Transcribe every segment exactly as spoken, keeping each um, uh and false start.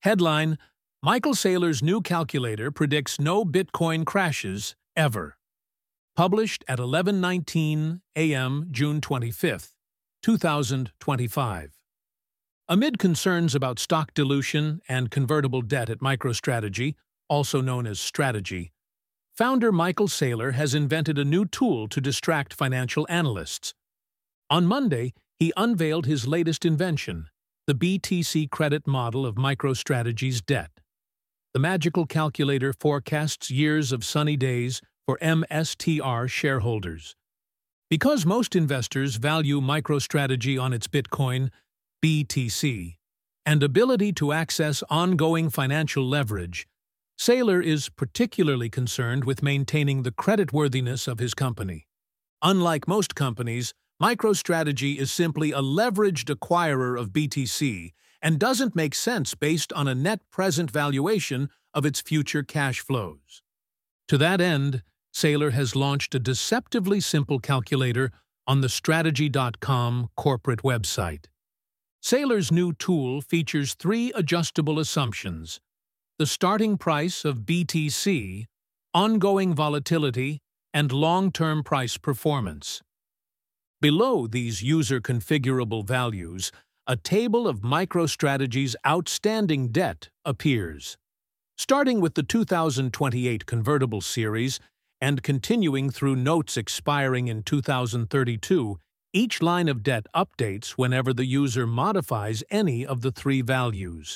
Headline: Michael Saylor's new calculator predicts no Bitcoin crashes ever. Published at eleven nineteen a m June twenty-fifth, two thousand twenty-five. Amid concerns about stock dilution and convertible debt at MicroStrategy, also known as Strategy, founder Michael Saylor has invented a new tool to distract financial analysts. On Monday, he unveiled his latest invention, the B T C credit model of MicroStrategy's debt. The magical calculator forecasts years of sunny days for M S T R shareholders. Because most investors value MicroStrategy on its Bitcoin, B T C, and ability to access ongoing financial leverage, Saylor is particularly concerned with maintaining the creditworthiness of his company. Unlike most companies, MicroStrategy is simply a leveraged acquirer of B T C and doesn't make sense based on a net present valuation of its future cash flows. To that end, Saylor has launched a deceptively simple calculator on the strategy dot com corporate website. Saylor's new tool features three adjustable assumptions: the starting price of B T C, ongoing volatility, and long-term price performance. Below these user-configurable values, a table of MicroStrategy's outstanding debt appears. Starting with the two thousand twenty-eight convertible series and continuing through notes expiring in two thousand thirty-two, each line of debt updates whenever the user modifies any of the three values.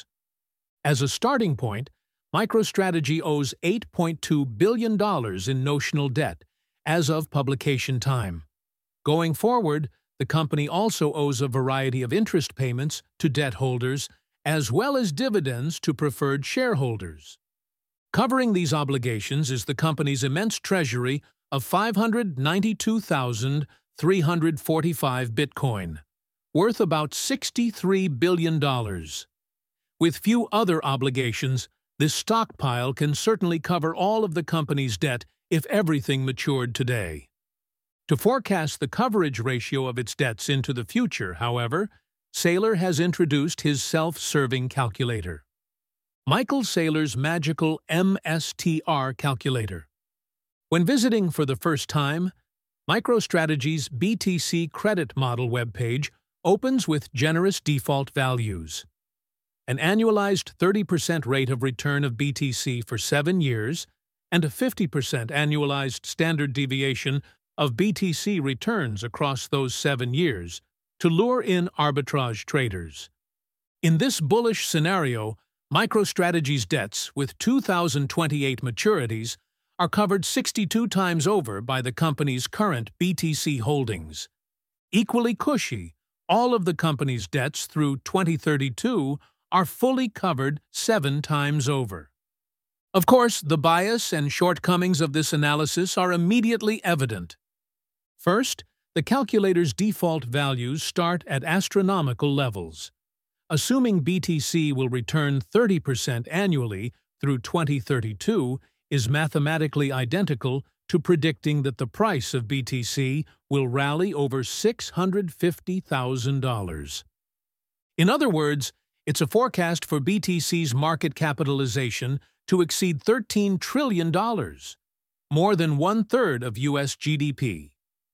As a starting point, MicroStrategy owes eight point two billion dollars in notional debt as of publication time. Going forward, the company also owes a variety of interest payments to debt holders as well as dividends to preferred shareholders. Covering these obligations is the company's immense treasury of five hundred ninety-two thousand three hundred forty-five Bitcoin, worth about sixty-three billion dollars. With few other obligations, this stockpile can certainly cover all of the company's debt if everything matured today. To forecast the coverage ratio of its debts into the future, however, Saylor has introduced his self-serving calculator. Michael Saylor's magical M S T R calculator. When visiting for the first time, MicroStrategy's B T C credit model webpage opens with generous default values. An annualized thirty percent rate of return of B T C for seven years and a fifty percent annualized standard deviation of B T C returns across those seven years to lure in arbitrage traders. In this bullish scenario, MicroStrategy's debts, with two thousand twenty-eight maturities, are covered sixty-two times over by the company's current B T C holdings. Equally cushy, all of the company's debts through twenty thirty-two are fully covered seven times over. Of course, the bias and shortcomings of this analysis are immediately evident. First, the calculator's default values start at astronomical levels. Assuming B T C will return thirty percent annually through twenty thirty-two is mathematically identical to predicting that the price of B T C will rally over six hundred fifty thousand dollars. In other words, it's a forecast for B T C's market capitalization to exceed thirteen trillion dollars, more than one-third of U S G D P.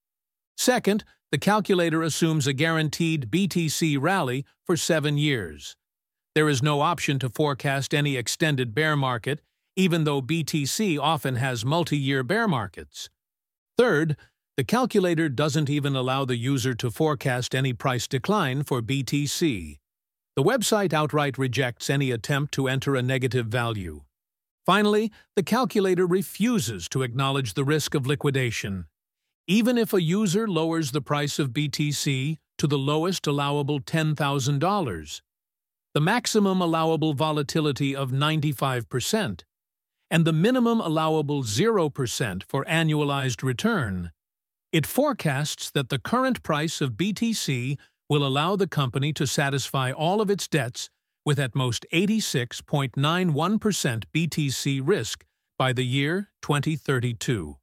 Second, the calculator assumes a guaranteed B T C rally for seven years. There is no option to forecast any extended bear market, even though B T C often has multi-year bear markets. Third, the calculator doesn't even allow the user to forecast any price decline for B T C. The website outright rejects any attempt to enter a negative value. Finally, the calculator refuses to acknowledge the risk of liquidation. Even if a user lowers the price of B T C to the lowest allowable ten thousand dollars, the maximum allowable volatility of ninety-five percent, and the minimum allowable zero percent for annualized return, it forecasts that the current price of B T C will allow the company to satisfy all of its debts with at most eighty-six point nine one percent B T C risk by the year twenty thirty-two.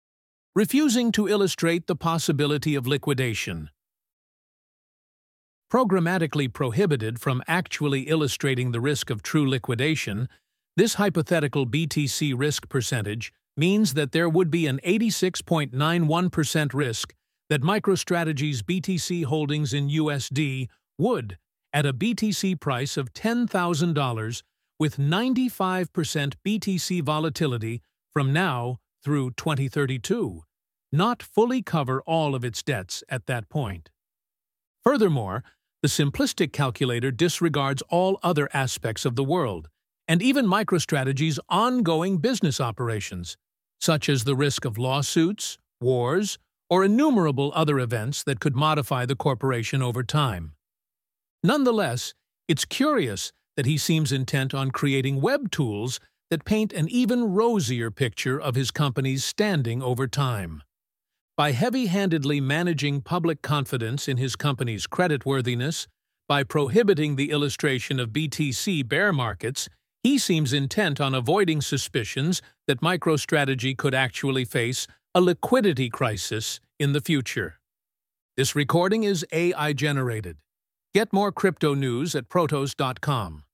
Refusing to illustrate the possibility of liquidation. programmatically prohibited from actually illustrating the risk of true liquidation, this hypothetical B T C risk percentage means that there would be an eighty-six point nine one percent risk that MicroStrategy's B T C holdings in U S D would, at a B T C price of ten thousand dollars, with ninety-five percent B T C volatility from now through twenty thirty-two, not fully cover all of its debts at that point. Furthermore, the simplistic calculator disregards all other aspects of the world, and even MicroStrategy's ongoing business operations, such as the risk of lawsuits, wars, or innumerable other events that could modify the corporation over time. Nonetheless, it's curious that he seems intent on creating web tools that paint an even rosier picture of his company's standing over time. By heavy-handedly managing public confidence in his company's creditworthiness, by prohibiting the illustration of B T C bear markets, he seems intent on avoiding suspicions that MicroStrategy could actually face a liquidity crisis in the future. This recording is A I generated. Get more crypto news at protos dot com.